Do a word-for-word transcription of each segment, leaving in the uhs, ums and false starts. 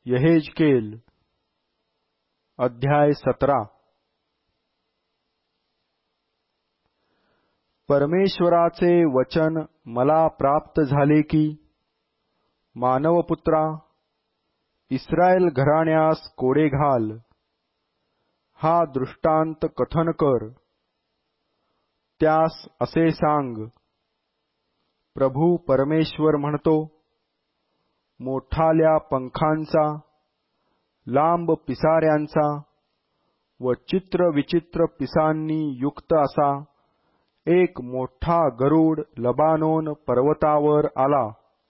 यहेजकेल अध्याय सतरा। परमेश्वराचे वचन मला प्राप्त झाले की, मानवपुत्रा, इस्राएल घराण्यास कोडे घाल, हा दृष्टांत कथन कर, त्यास असे सांग, प्रभू परमेश्वर म्हणतो, मोठाल्या पंखांचा, लांब पिसाऱ्यांचा व चित्रविचित्र पिसांनी युक्त असा एक मोठा गरुड लबानोन पर्वतावर आला।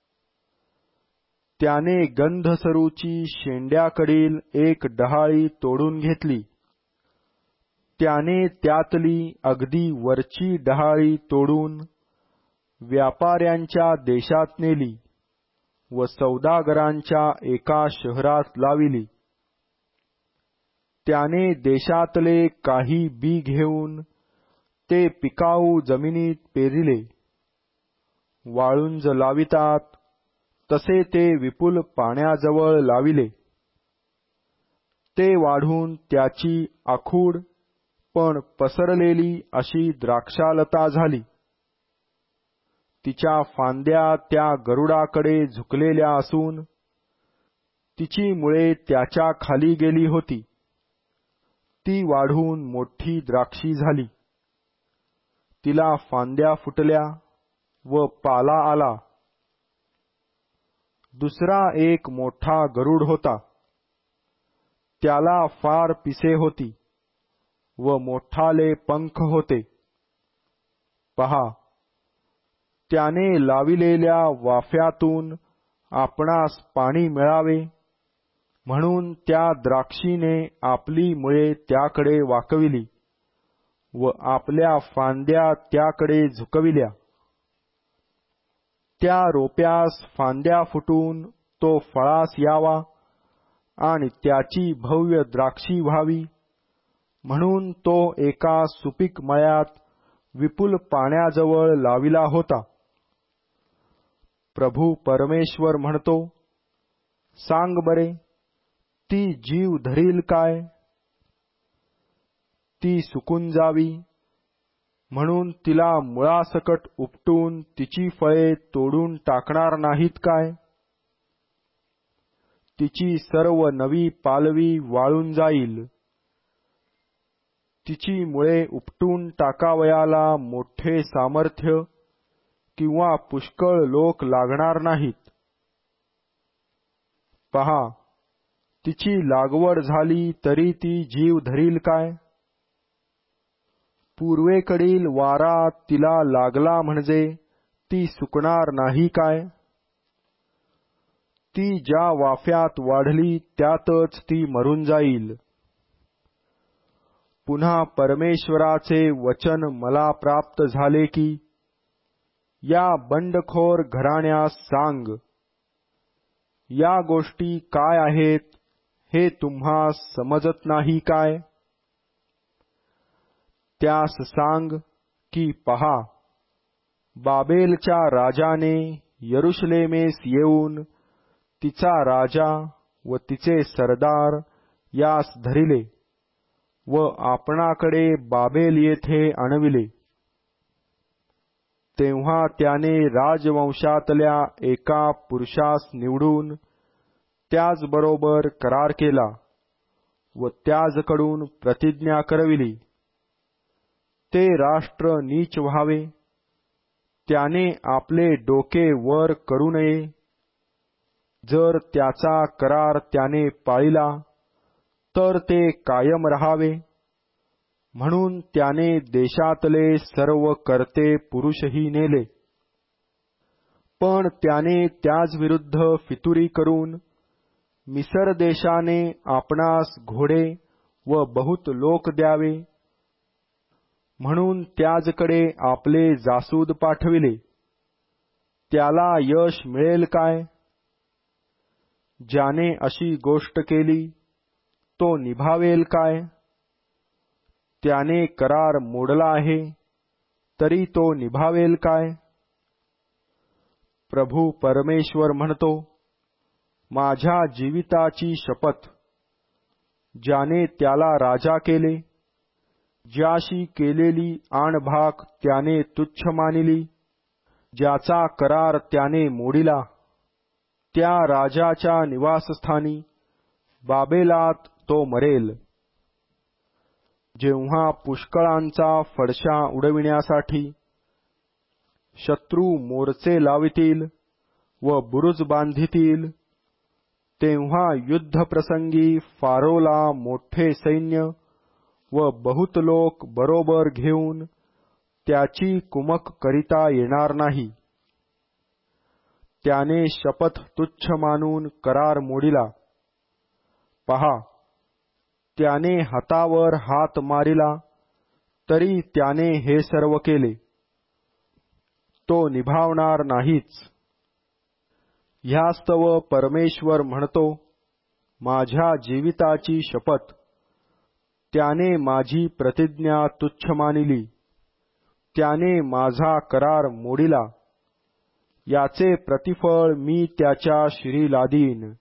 त्याने गंधसरूची शेंड्याकडील एक डहाळी तोडून घेतली। त्याने त्यातली अगदी वरची डहाळी तोडून व्यापाऱ्यांच्या देशात नेली व सौदागरांच्या एका शहरात लाविली। त्याने देशातले काही बी घेऊन ते पिकाऊ जमिनीत पेरिले। वाळुंज लावितात तसे ते विपुल पाण्याजवळ लाविले। ते वाढून त्याची आखूड पण पसरलेली अशी द्राक्षालता झाली। तिच्या फांद्या त्या गरुडाकडे झुकलेल्या असून तिची मुळे त्याच्या खाली गेली होती। ती वाढून मोठी द्राक्षी झाली। तिला फांद्या फुटल्या व पाला आला। दुसरा एक मोठा गरुड होता। त्याला फार पिसे होती व मोठाले पंख होते। पहा, त्याने लाविलेल्या वाफ्यातून आपणास पाणी मिळावे म्हणून त्या द्राक्षीने आपली मुळे त्याकडे वाकविली व आपल्या फांद्या त्याकडे झुकविल्या। त्या रोप्यास फांद्या फुटून तो फळास यावा आणि त्याची भव्य द्राक्षी व्हावी म्हणून तो एका सुपीक मळ्यात विपुल पाण्याजवळ लाविला होता। प्रभू परमेश्वर म्हणतो, सांग बरे, ती जीव धरील काय? ती सुकून जावी म्हणून तिला मुळासकट उपटून तिची फळे तोडून टाकणार नाहीत काय? तिची सर्व नवी पालवी वाळून जाईल। तिची मुळे उपटून टाकावयाला मोठे सामर्थ्य किंवा पुष्कळ लोक लागणार नाहीत। पहा, तिची लागवड झाली तरी ती जीव धरील काय? पूर्वेकडील वारा तिला लागला म्हणजे ती सुकणार नाही काय? ती ज्या वाफ्यात वाढली त्यातच ती मरून जाईल। पुन्हा परमेश्वराचे वचन मला प्राप्त झाले की, या बंडखोर घराण्यास सांग, या गोष्टी काय आहेत हे तुम्हास समजत नाही काय? त्यास सांग की, पहा, बाबेलच्या राजाने यरुशलेमेस येऊन तिचा राजा व तिचे सरदार यास धरिले व आपणाकडे बाबेल येथे आणविले। तेव्हा त्याने राजवंशातल्या एका पुरुषास निवडून त्याचबरोबर करार केला व त्याजकडून प्रतिज्ञा करविली। ते राष्ट्र नीच व्हावे, त्याने आपले डोके वर करू नये। जर त्याचा करार त्याने पाळिला तर ते कायम राहावे, म्हणून त्याने देशातले सर्व कर्ते पुरुषही नेले। पण त्याने त्याचविरुद्ध फितुरी करून मिसर देशाने आपणास घोडे व बहुत लोक द्यावे म्हणून त्याजकडे आपले जासूद पाठविले। त्याला यश मिळेल काय? ज्याने अशी गोष्ट केली तो निभावेल काय? त्याने करार मोडला आहे तरी तो निभावेल काय? प्रभू परमेश्वर म्हणतो, माझ्या जीविताची शपथ, ज्याने त्याला राजा केले, ज्याशी केलेली आणभाक त्याने तुच्छ मानिली, ज्याचा करार त्याने मोडिला, त्या राजाच्या निवासस्थानी बाबेलात तो मरेल. जेव्हा पुष्कळांचा फडशा उडविण्यासाठी शत्रू मोर्चे लावितील व बुरुज बांधितील, तेव्हा युद्धप्रसंगी फारोला मोठे सैन्य व बहुत लोक बरोबर घेऊन त्याची कुमक करिता येणार नाही. त्याने शपथ तुच्छ मानून करार मोडिला. पहा, त्याने हातावर हात मारिला, तरी त्याने हे सर्व केले. तो निभावणार नाहीच. ह्यास्तव परमेश्वर म्हणतो, माझ्या जीविताची शपथ, त्याने माझी प्रतिज्ञा तुच्छ मानिली, त्याने माझा करार मोडिला. याचे प्रतिफळ मी त्याच्या शिरी लादीन.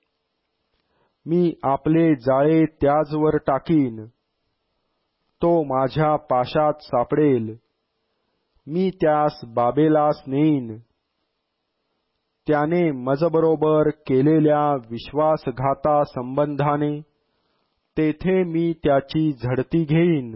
मी आपले जाळे त्याजवर टाकीन. तो माझ्या पाशात सापडेल. मी त्यास बाबेलास नेईन. त्याने मजबरोबर केलेल्या विश्वासघाता संबंधाने तेथे मी त्याची झडती घेईन.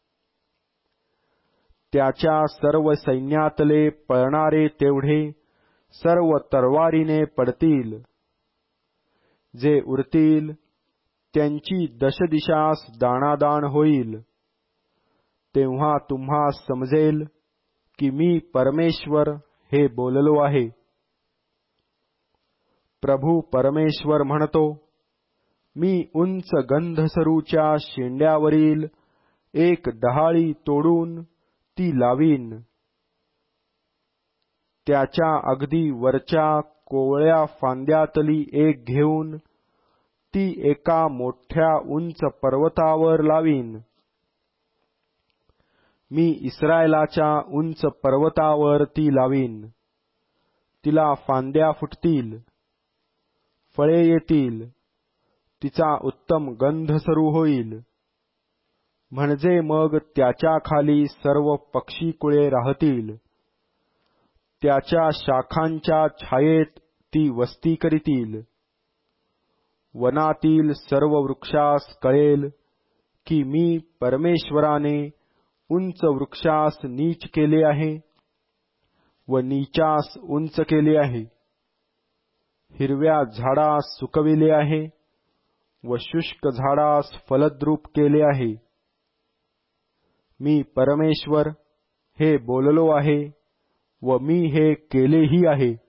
त्याच्या सर्व सैन्यातले पळणारे तेवढे सर्व तरवारीने पडतील. जे उरतील त्यांची दशदिशास दाणादाण होईल. तेव्हा तुम्हा समजेल की मी परमेश्वर हे बोललो आहे. प्रभू परमेश्वर म्हणतो, मी उंच गंधसरूच्या शेंड्यावरील एक डहाळी तोडून ती लावीन. त्याच्या अगदी वरच्या कोवळ्या फांद्यातली एक घेऊन ती एका मोठ्या उंच पर्वतावर लावीन. मी इस्रायलाच्या उंच पर्वतावर ती लावीन. तिला फांद्या फुटतील, फळे येतील, तिचा उत्तम गंधसरू होईल. म्हणजे मग त्याच्या खाली सर्व पक्षीकुळे राहतील. त्याच्या शाखांच्या छायेत ती वस्ती करीतील. वनातील सर्व वृक्षास कळेल की मी परमेश्वराने उंच वृक्षास नीच केले आहे व नीचास उंच केले आहे. हिरव्या झाडास सुकविले आहे व शुष्क झाडास फलद्रूप केले आहे. मी परमेश्वर हे बोललो आहे व मी हे केलेही आहे.